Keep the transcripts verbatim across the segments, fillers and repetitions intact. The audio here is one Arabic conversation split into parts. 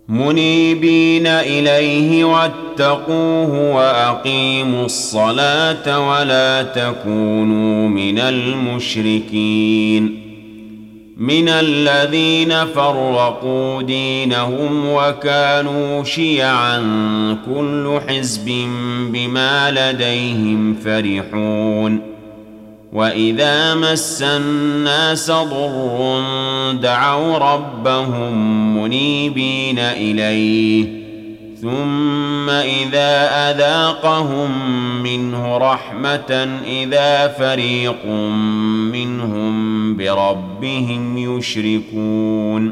منيبين إليه واتقوه وأقيموا الصلاة ولا تكونوا من المشركين من الذين فرقوا دينهم وكانوا شيعا كل حزب بما لديهم فرحون وإذا مس الناس ضر دعوا ربهم منيبين إليه ثم إذا أذاقهم منه رحمة إذا فريق منهم بربهم يشركون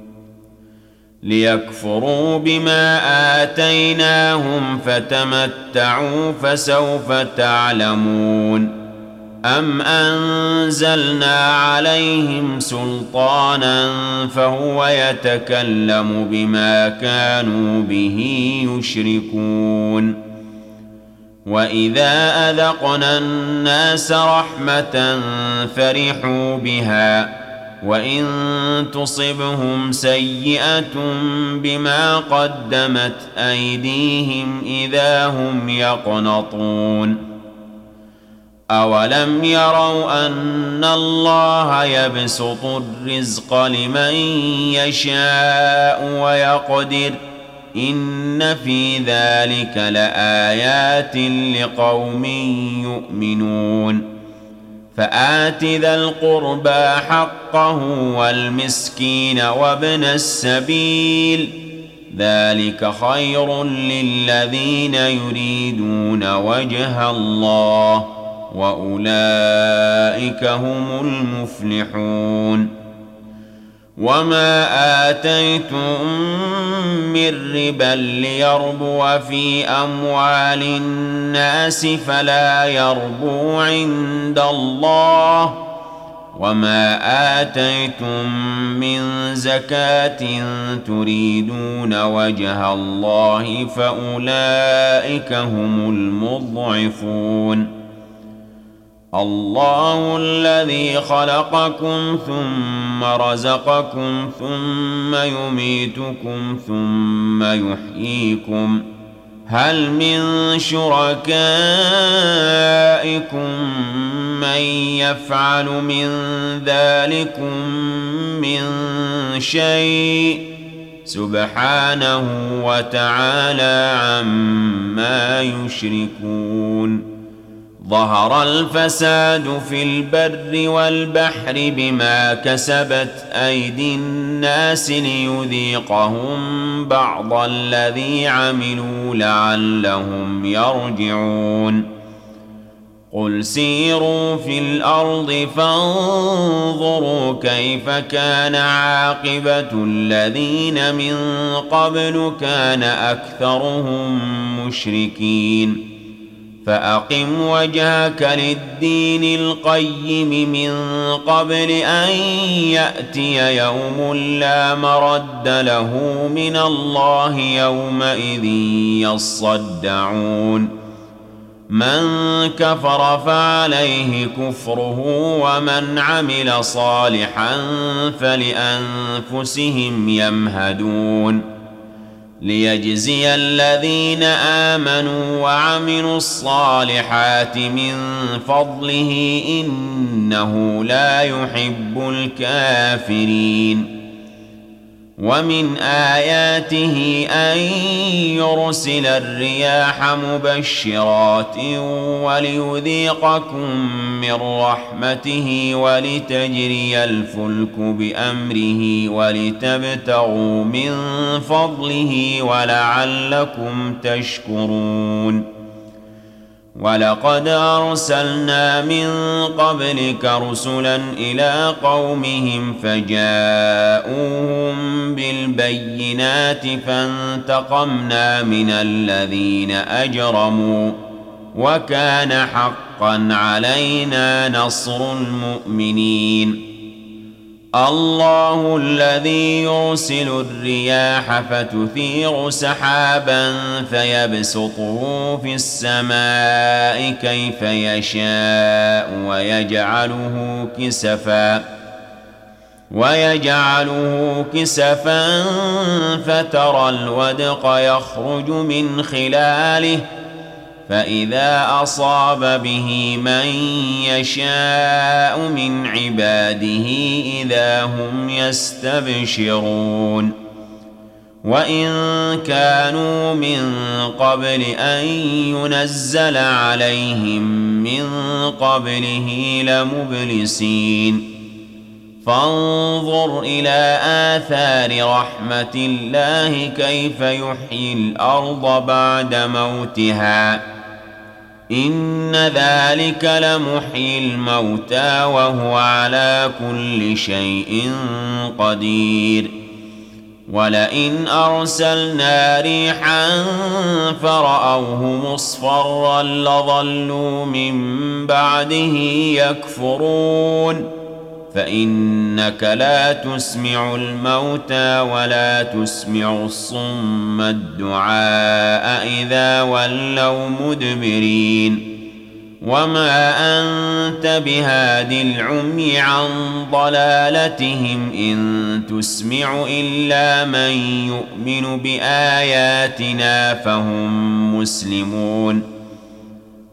ليكفروا بما آتيناهم فتمتعوا فسوف تعلمون أم أنزلنا عليهم سلطانا فهو يتكلم بما كانوا به يشركون وإذا أذقنا الناس رحمة فرحوا بها وإن تصبهم سيئة بما قدمت أيديهم إذا هم يقنطون أولم يروا أن الله يبسط الرزق لمن يشاء ويقدر إن في ذلك لآيات لقوم يؤمنون فآت ذا القربى حقه والمسكين وابن السبيل ذلك خير للذين يريدون وجه الله وأولئك هم المفلحون وما آتيتم من ربا ليربو في أموال الناس فلا يربو عند الله وما آتيتم من زكاة تريدون وجه الله فأولئك هم المضعفون الله الذي خلقكم ثم رزقكم ثم يميتكم ثم يحييكم هل من شركائكم من يفعل من ذلكم من شيء سبحانه وتعالى عما يشركون ظهر الفساد في البر والبحر بما كسبت أيدي الناس ليذيقهم بعض الذي عملوا لعلهم يرجعون قل سيروا في الأرض فانظروا كيف كان عاقبة الذين من قبل كان أكثرهم مشركين فأقم وجهك للدين القيم من قبل أن يأتي يوم لا مرد له من الله يومئذ يصدعون من كفر فعليه كفره ومن عمل صالحا فلأنفسهم يمهدون ليجزي الذين آمنوا وعملوا الصالحات من فضله إنه لا يحب الكافرين ومن آياته أن يرسل الرياح مبشرات وليذيقكم من رحمته ولتجري الفلك بأمره ولتبتغوا من فضله ولعلكم تشكرون ولقد أرسلنا من قبلك رسلا إلى قومهم فجاءوهم بالبينات فانتقمنا من الذين أجرموا وكان حقا علينا نصر المؤمنين الله الذي يرسل الرياح فتثير سحابا فيبسطه في السماء كيف يشاء ويجعله كسفا ويجعله كسفا فترى الودق يخرج من خلاله فإذا أصاب به من يشاء من عباده إذا هم يستبشرون وإن كانوا من قبل أن ينزل عليهم من قبله لمبلسين فانظر إلى آثار رحمة الله كيف يحيي الأرض بعد موتها إن ذلك لمحيي الموتى وهو على كل شيء قدير ولئن أرسلنا ريحا فرأوه مصفرا لظلوا من بعده يكفرون فإنك لا تسمع الموتى ولا تسمع الصم الدعاء إذا ولوا مدبرين وما أنت بهاد العمي عن ضلالتهم إن تسمع إلا من يؤمن بآياتنا فهم مسلمون